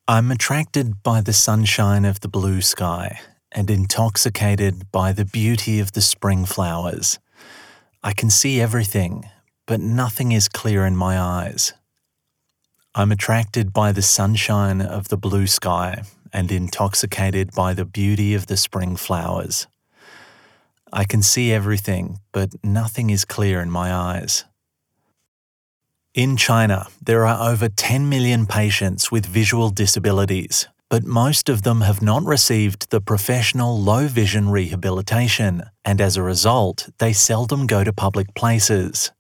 I'm attracted by the sunshine of the blue sky and intoxicated by the beauty of the spring flowers. I can see everything, but nothing is clear in my eyes. I'm attracted by the sunshine of the blue sky and intoxicated by the beauty of the spring flowers. I can see everything, but nothing is clear in my eyes. In China, there are over 10 million patients with visual disabilities, but most of them have not received the professional low vision rehabilitation, and as a result, they seldom go to public places.